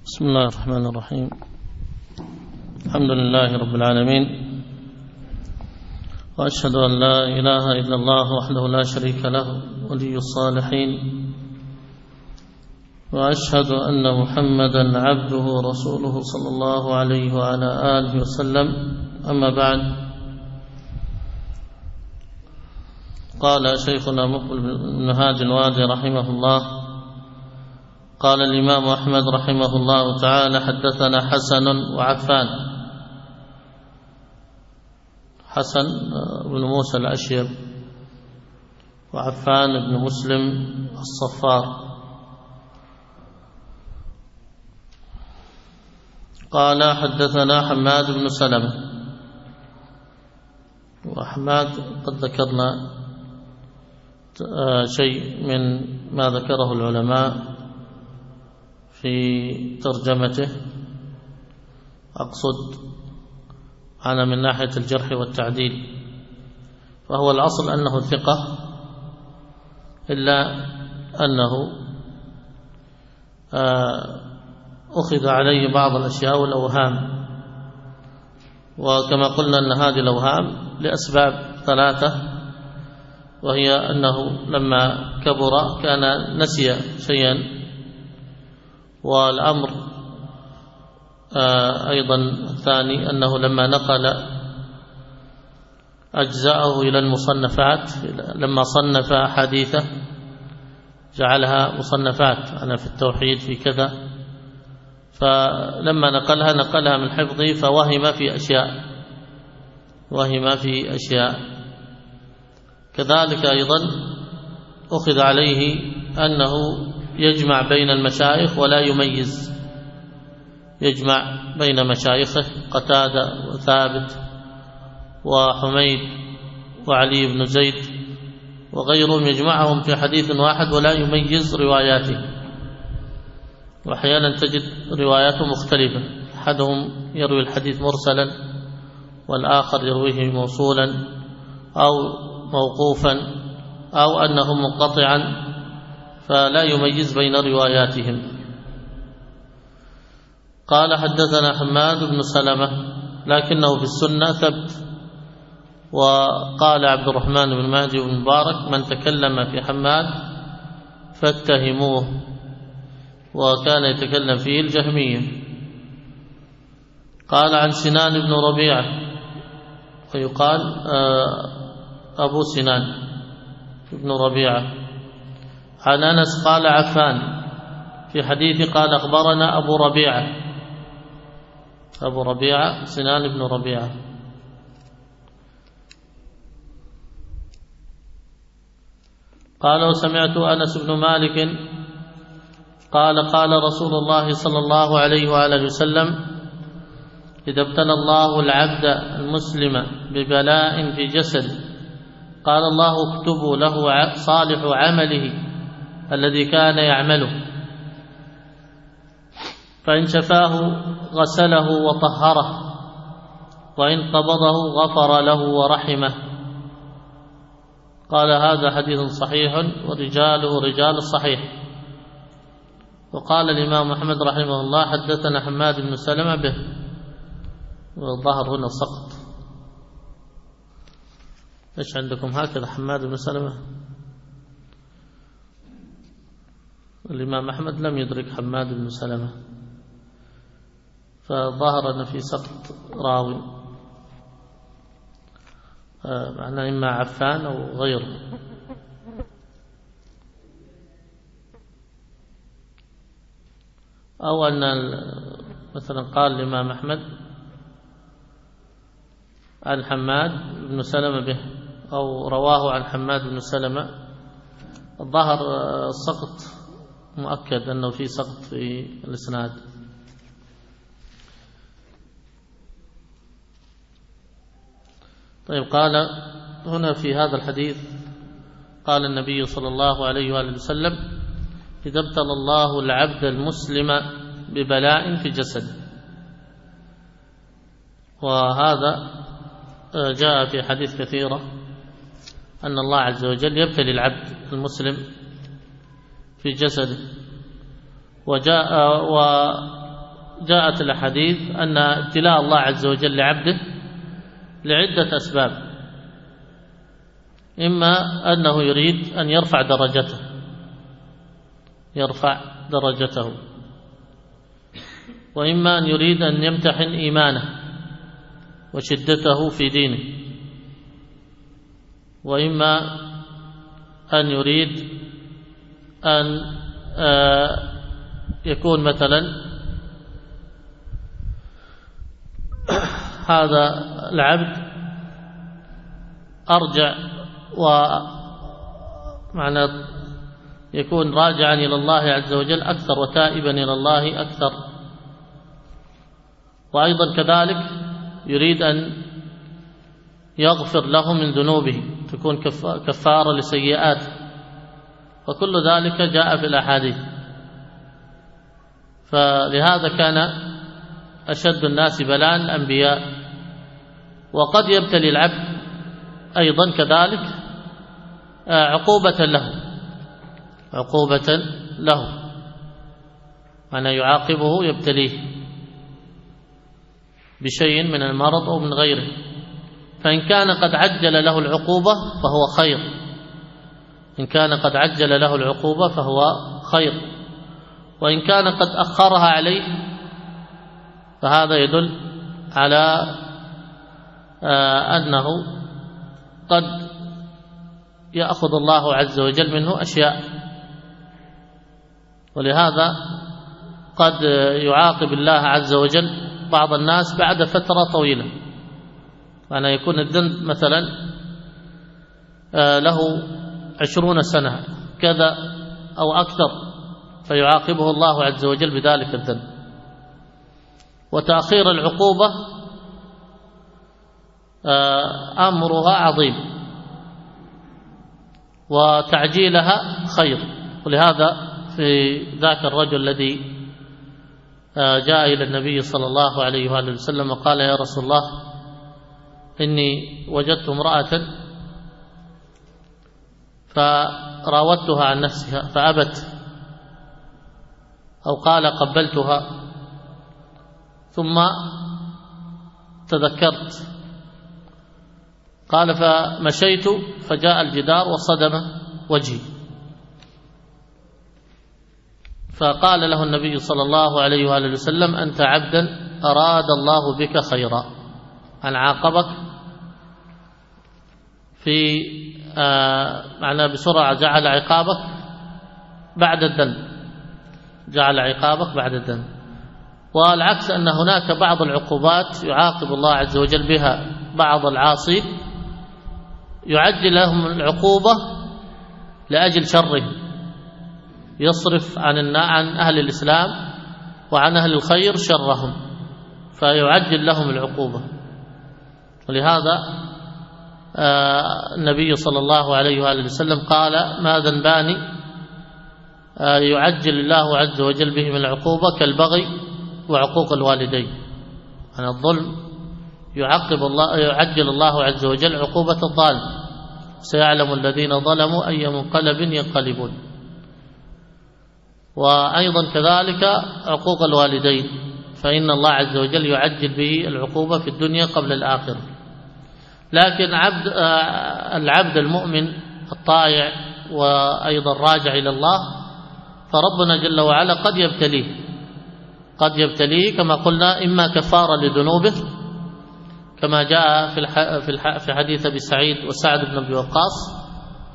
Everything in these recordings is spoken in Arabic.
بسم الله الرحمن الرحيم. الحمد لله رب العالمين، وأشهد أن لا إله إلا الله وحده لا شريك له ولي الصالحين، وأشهد أن محمدا عبده ورسوله صلى الله عليه وعلى آله وسلم. أما بعد، قال شيخنا مقبل بن هادي الوادي رحمه الله: قال الإمام أحمد رحمه الله تعالى: حدثنا حسن وعفان. حسن بن موسى الأشيب وعفان بن مسلم الصفار. قال حدثنا حماد بن سلمة. وحماد قد ذكرنا شيء من ما ذكره العلماء في ترجمته، أقصد أنا من ناحية الجرح والتعديل، فهو الأصل أنه ثقة، إلا أنه أخذ عليه بعض الأشياء والأوهام، وكما قلنا أن هذه الأوهام لأسباب ثلاثة، وهي أنه لما كبر كان نسي شيئا، والأمر أيضا الثاني أنه لما نقل أجزاءه إلى المصنفات، لما صنف حديثه جعلها مصنفات، أنا في التوحيد في كذا، فلما نقلها من حفظه فوهم في أشياء. كذلك أيضا أخذ عليه أنه يجمع بين المشايخ ولا يميز، يجمع بين مشايخه قتادة وثابت وحميد وعلي بن زيد وغيرهم، يجمعهم في حديث واحد ولا يميز رواياته، وأحيانا تجد رواياته مختلفة، أحدهم يروي الحديث مرسلا والآخر يرويه موصولا أو موقوفا أو أنه منقطعا، فلا يميز بين رواياتهم. قال حدثنا حماد بن سلمة، لكنه في السنة ثبت. وقال عبد الرحمن بن مهدي بن مبارك: من تكلم في حماد فاتهموه، وكان يتكلم فيه الجهمية. قال عن سنان بن ربيعة، فيقال أبو سنان بن ربيعة. عن أنس قال عفان، في حديث قال أخبرنا أبو ربيعة سنان بن ربيعة. قال وسمعت أنس بن مالك قال: قال رسول الله صلى الله عليه وآله وسلم: إذا ابتلى الله العبد المسلم ببلاء في جسد قال الله: اكتبوا له صالح عمله الذي كان يعمله، فإن شفاه غسله وطهره، وإن قبضه غفر له ورحمه. قال: هذا حديث صحيح ورجاله رجال الصحيح. وقال الإمام أحمد رحمه الله: حدثنا حماد بن سلمة به، والظهر هنا سقط. إيش عندكم هكذا حماد بن سلمة؟ الإمام أحمد لم يدرك حماد بن سلمة، فظهر أن في سقط راوي، معناه إما عفان أو غيره. أو أن مثلا قال الإمام أحمد عن حماد بن سلمة به، أو رواه عن حماد بن سلمة. الظهر السقط مؤكد أنه في سقط في الإسناد. طيب، قال هنا في هذا الحديث: قال النبي صلى الله عليه وآله وسلم: إذا ابتلى الله العبد المسلم ببلاء في جسده. وهذا جاء في حديث كثيرة أن الله عز وجل يبتلي العبد المسلم في جسده. وجاءت الأحاديث أن ابتلاء الله عز وجل لعبده لعدة أسباب، إما أنه يريد أن يرفع درجته، وإما أن يريد أن يمتحن إيمانه وشدته في دينه، وإما أن يريد أن يكون مثلا هذا العبد أرجع ومعنى يكون راجعا إلى الله عز وجل أكثر وتائبا إلى الله أكثر، وأيضا كذلك يريد أن يغفر له من ذنوبه تكون كفارة لسيئاته، وكل ذلك جاء في الأحاديث. فلهذا كان أشد الناس بلاء الأنبياء، وقد يبتلي العبد أيضا كذلك عقوبة له، معنى يعاقبه يبتليه بشيء من المرض أو من غيره، فإن كان قد عجل له العقوبة فهو خير، إن كان قد عجل له العقوبة فهو خير، وإن كان قد أخرها عليه فهذا يدل على أنه قد يأخذ الله عز وجل منه أشياء، ولهذا قد يعاقب الله عز وجل بعض الناس بعد فترة طويلة، معنى يكون الذنب مثلا له 20 سنة كذا أو أكثر، فيعاقبه الله عز وجل بذلك الذنب. وتأخير العقوبة أمرها عظيم، وتعجيلها خير. ولهذا في ذاك الرجل الذي جاء إلى النبي صلى الله عليه وآله وسلم وقال: يا رسول الله، إني وجدت امرأة فراودتها عن نفسها فأبت، أو قال قبلتها ثم تذكرت، قال فمشيت فجاء الجدار وصدم وجهي، فقال له النبي صلى الله عليه وآله وسلم: أنت عبدا أراد الله بك خيرا، أن عاقبك في معنى بسرعة جعل عقابك بعد الذنب، والعكس أن هناك بعض العقوبات يعاقب الله عز وجل بها بعض العاصين، يعجل لهم العقوبة لأجل شرهم، يصرف عن أهل الإسلام وعن أهل الخير شرهم، فيعجل لهم العقوبة. ولهذا النبي صلى الله عليه وآله وسلم قال: ما ذنبان يعجل الله عز وجل بهم العقوبة كالبغي وعقوق الوالدين. عن الظلم يعجل الله عز وجل عقوبة الظالم، سيعلم الذين ظلموا أي منقلب ينقلبون. وأيضا كذلك عقوق الوالدين، فإن الله عز وجل يعجل به العقوبة في الدنيا قبل الآخرة. لكن العبد المؤمن الطائع وأيضا راجع إلى الله، فربنا جل وعلا قد يبتليه كما قلنا، إما كفارة لذنوبه كما جاء في حديث أبي سعيد وسعد بن أبي وقاص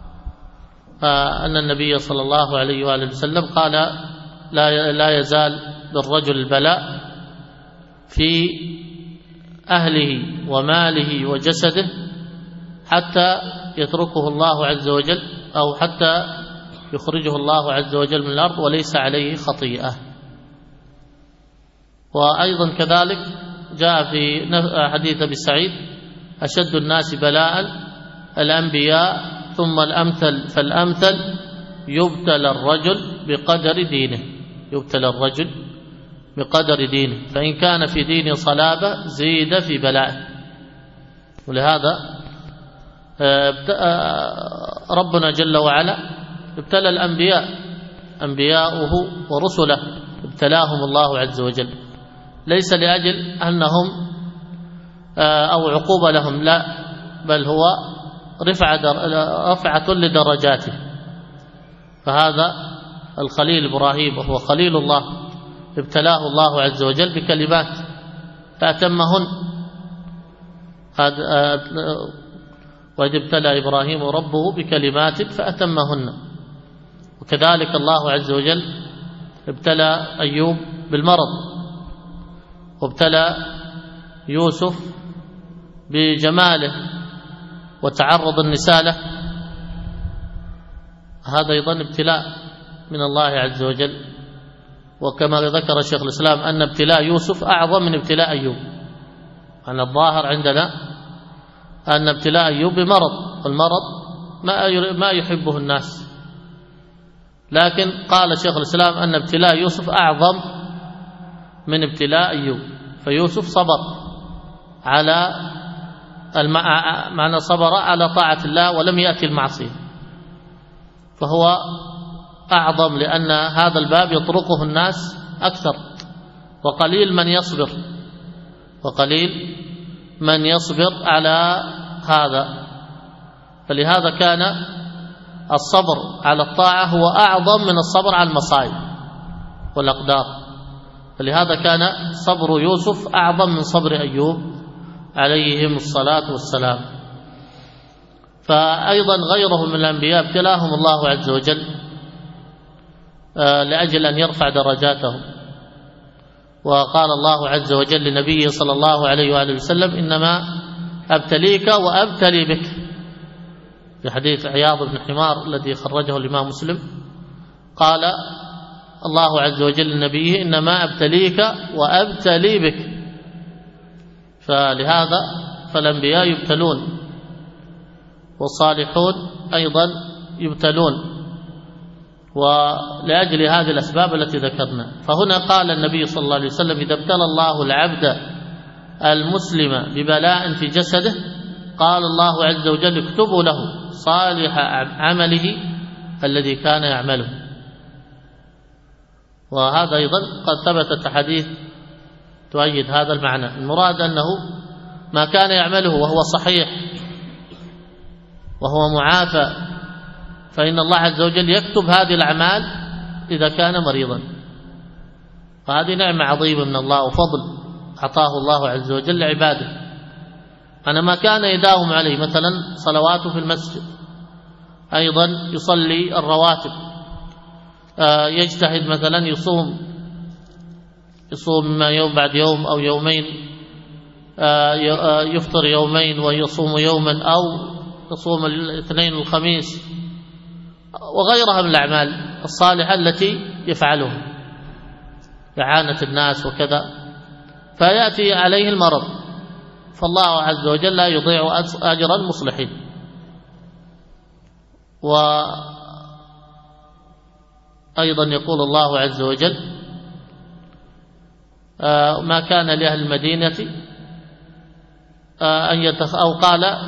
أن النبي صلى الله عليه وآله وسلم قال: لا يزال بالرجل البلاء في أهله وماله وجسده حتى يتركه الله عز وجل، أو حتى يخرجه الله عز وجل من الأرض وليس عليه خطيئة. وأيضا كذلك جاء في حديث أبي سعيد: أشد الناس بلاء الأنبياء ثم الأمثل فالأمثل، يبتلى الرجل بقدر دينه، فإن كان في دينه صلابة زيد في بلائه. ولهذا ربنا جل وعلا ابتلى الأنبياء، أنبياؤه ورسله ابتلاهم الله عز وجل، ليس لأجل أنهم أو عقوبة لهم، لا، بل هو رفعة لدرجاته. فهذا الخليل إبراهيم وهو خليل الله ابتلاه الله عز وجل بكلمات فأتمهن. وإذ ابتلى إبراهيم ربه بكلمات فأتمهن. وكذلك الله عز وجل ابتلى أيوب بالمرض، وابتلى يوسف بجماله وتعرض النساء له. هذا أيضا ابتلاء من الله عز وجل. وكما ذكر شيخ الإسلام أن ابتلاء يوسف أعظم من ابتلاء أيوب. أن الظاهر عندنا أن ابتلاء أيوب بمرض، والمرض ما يحبه الناس، لكن قال شيخ الإسلام أن ابتلاء يوسف أعظم من ابتلاء أيوب. فيوسف صبر على معنى صبر على طاعة الله ولم يأتي المعصية، فهو أعظم، لأن هذا الباب يطرقه الناس أكثر، وقليل من يصبر على هذا. فلهذا كان الصبر على الطاعة هو أعظم من الصبر على المصائب والأقدار. فلهذا كان صبر يوسف أعظم من صبر أيوب عليهم الصلاة والسلام. فأيضا غيرهم من الأنبياء ابتلاهم الله عز وجل لأجل أن يرفع درجاتهم. وقال الله عز وجل لنبيه صلى الله عليه وآله وسلم: إنما أبتليك وأبتلي بك، في حديث عياض بن حمار الذي خرجه الإمام مسلم. قال الله عز وجل لنبيه: إنما أبتليك وأبتلي بك. فلهذا فالأنبياء يبتلون، والصالحون أيضا يبتلون، ولأجل هذه الأسباب التي ذكرنا. فهنا قال النبي صلى الله عليه وسلم: إذا ابتلى الله العبد المسلم ببلاء في جسده قال الله عز وجل: اكتبوا له صالح عمله الذي كان يعمله. وهذا أيضا قد ثبتت أحاديث تؤيد هذا المعنى. المراد أنه ما كان يعمله وهو صحيح وهو معافى، فإن الله عز وجل يكتب هذه الأعمال إذا كان مريضا. فهذه نعمة عظيمة من الله وفضل أعطاه الله عز وجل لعباده. أنا ما كان يداوم عليه، مثلا صلواته في المسجد، أيضا يصلي الرواتب، يجتهد مثلا يصوم يوم بعد يوم أو يومين، يفطر يومين ويصوم يوما، أو يصوم الاثنين والخميس، وغيرها من الأعمال الصالحة التي يفعلها، إعانة الناس وكذا. فيأتي عليه المرض، فالله عز وجل لا يضيع أجر المصلحين. وأيضا يقول الله عز وجل: ما كان لأهل المدينة أن أو قال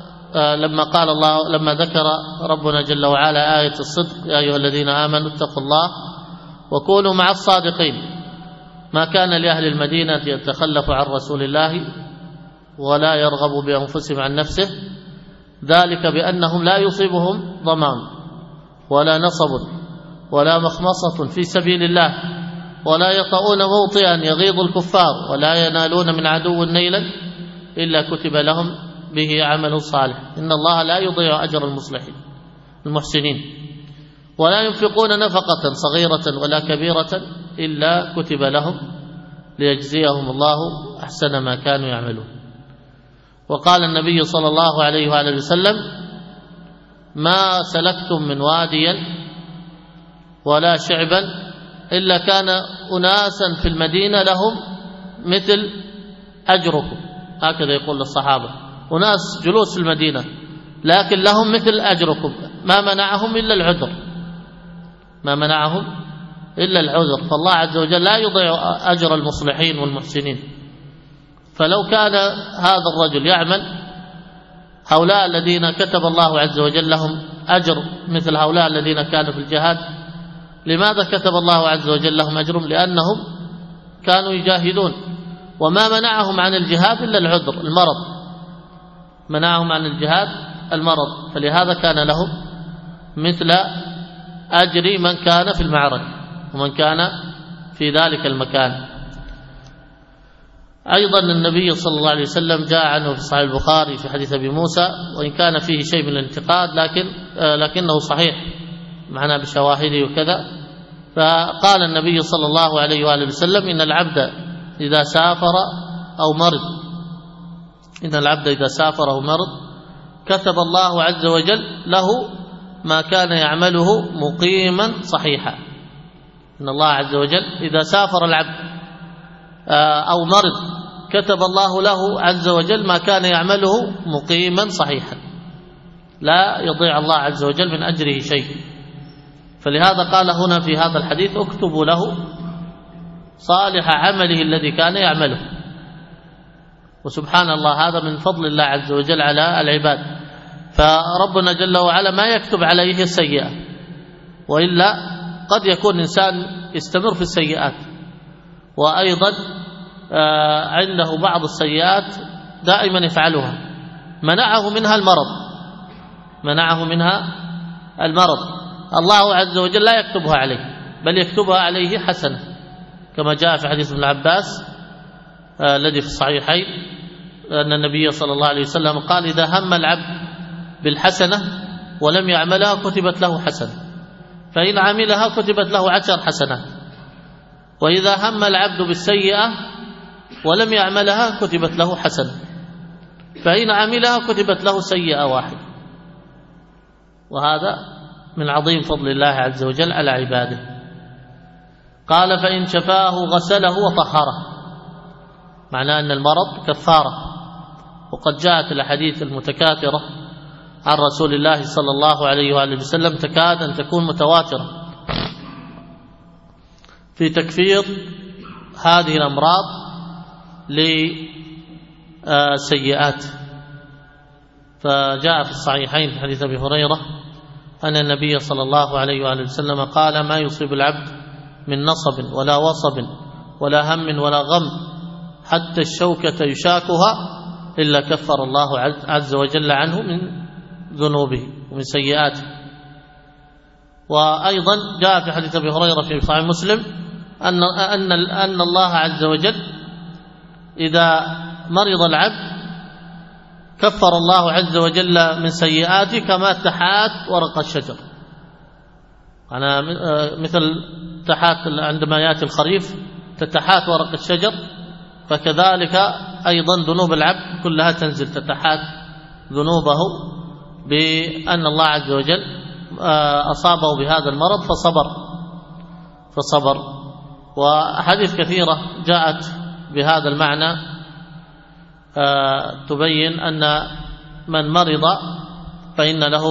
لما ذكر ربنا جل وعلا آية الصدق: يا أيها الذين آمنوا اتقوا الله وكونوا مع الصادقين. ما كان لأهل المدينة يتخلفوا عن رسول الله ولا يرغبوا بأنفسهم عن نفسه، ذلك بأنهم لا يصيبهم ظمأ ولا نصب ولا مخمصة في سبيل الله، ولا يطؤون موطئا يغيظ الكفار، ولا ينالون من عدو نيلا إلا كتب لهم به عمل صالح. إن الله لا يضيع أجر المصلحين المحسنين. ولا ينفقون نفقة صغيرة ولا كبيرة إلا كتب لهم ليجزيهم الله أحسن ما كانوا يعملون. وقال النبي صلى الله عليه وآله وسلم: ما سلكتم من واديا ولا شعبا إلا كان أناسا في المدينة لهم مثل أجركم. هكذا يقول للصحابة: أناس جلوس في المدينة لكن لهم مثل أجركم، ما منعهم إلا العذر. فالله عز وجل لا يضيع أجر المصلحين والمحسنين. فلو كان هذا الرجل يعمل هؤلاء الذين كتب الله عز وجل لهم أجر مثل هؤلاء الذين كانوا في الجهاد، لماذا كتب الله عز وجل لهم أجرهم؟ لأنهم كانوا يجاهدون وما منعهم عن الجهاد إلا العذر، المرض، منعهم عن الجهاد المرض، فلهذا كان لهم مثل أجر من كان في المعركة ومن كان في ذلك المكان. أيضا النبي صلى الله عليه وسلم جاء عنه في صحيح البخاري في حديث أبي موسى، وإن كان فيه شيء من الانتقاد لكنه صحيح معنا بشواهده وكذا. فقال النبي صلى الله عليه وآله وسلم: إن العبد إذا سافر أو مرض، إن العبد إذا سافر أو مرض كتب الله عز وجل له ما كان يعمله مقيما صحيحا. إن الله عز وجل إذا سافر العبد أو مرض كتب الله له عز وجل ما كان يعمله مقيما صحيحا، لا يضيع الله عز وجل من أجره شيء. فلهذا قال هنا في هذا الحديث: اكتبوا له صالح عمله الذي كان يعمله. وسبحان الله، هذا من فضل الله عز وجل على العباد، فربنا جل وعلا ما يكتب عليه السيئة، وإلا قد يكون إنسان يستمر في السيئات، وأيضا عنده بعض السيئات دائما يفعلها، منعه منها المرض، منعه منها المرض، الله عز وجل لا يكتبها عليه، بل يكتبها عليه حسنة، كما جاء في حديث ابن عباس الذي في الصحيحين أن النبي صلى الله عليه وسلم قال: إذا هم العبد بالحسنة ولم يعملها كتبت له حسنة، فإن عملها كتبت له 10 حسنات، وإذا هم العبد بالسيئة ولم يعملها كتبت له حسنة، فإن عملها كتبت له سيئة 1. وهذا من عظيم فضل الله عز وجل على عباده. قال: فإن شفاه غسله وطهره، معناه أن المرض كفارة، وقد جاءت الأحاديث المتكاثرة عن رسول الله صلى الله عليه وآله وسلم تكاد أن تكون متواترة في تكفير هذه الأمراض لسيئات. فجاء في الصحيحين في حديث أبي هريرة أن النبي صلى الله عليه وآله وسلم قال: ما يصيب العبد من نصب ولا وصب ولا هم ولا غم حتى الشوكة يشاكها إلا كفر الله عز وجل عنه من ذنوبه ومن سيئاته. وأيضا جاء في حديث أبي هريرة في صحيح مسلم أن الله عز وجل إذا مرض العبد كفر الله عز وجل من سيئاته كما تحات ورق الشجر، أنا مثل تحات عندما يأتي الخريف تتحات ورق الشجر، فكذلك أيضا ذنوب العبد كلها تنزل تتحات ذنوبه بأن الله عز وجل أصابه بهذا المرض فصبر. وأحاديث كثيرة جاءت بهذا المعنى تبين أن من مرض فإن له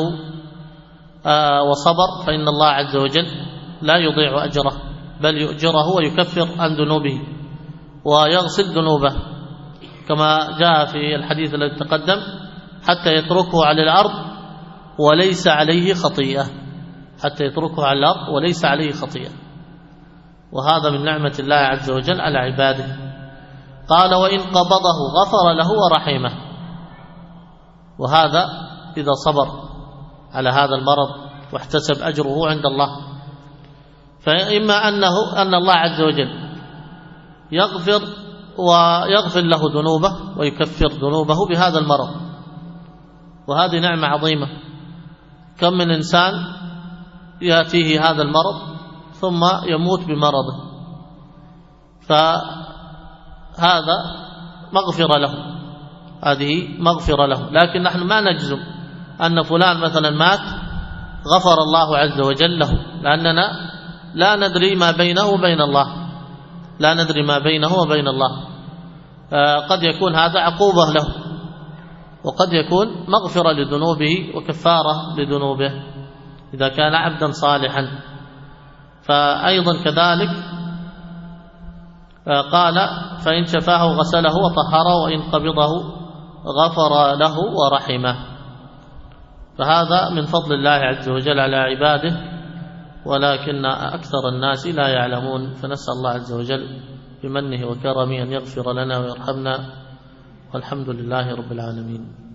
وصبر فإن الله عز وجل لا يضيع أجره، بل يؤجره ويكفر عن ذنوبه ويغسل ذنوبه، كما جاء في الحديث الذي تقدم: حتى يتركه على الأرض وليس عليه خطيئة، حتى يتركه على الأرض وليس عليه خطيئة. وهذا من نعمة الله عز وجل على عباده. قال: وإن قبضه غفر له ورحمه. وهذا إذا صبر على هذا المرض واحتسب أجره عند الله، فإما أن الله عز وجل يغفر له ذنوبه ويكفر ذنوبه بهذا المرض، وهذه نعمة عظيمة. كم من إنسان يأتيه هذا المرض ثم يموت بمرضه، فهذا مغفرة له، هذه مغفرة له. لكن نحن ما نجزم أن فلان مثلا مات غفر الله عز وجل له، لأننا لا ندري ما بينه وبين الله، لا ندري ما بينه وبين الله. قد يكون هذا عقوبة له، وقد يكون مغفرة لذنوبه وكفارة لذنوبه إذا كان عبدا صالحا. فأيضا كذلك قال: فإن شفاه غسله وطهره وإن قبضه غفر له ورحمه. فهذا من فضل الله عز وجل على عباده، ولكن أكثر الناس لا يعلمون. فنسأل الله عز وجل بمنه وكرمه أن يغفر لنا ويرحمنا، والحمد لله رب العالمين.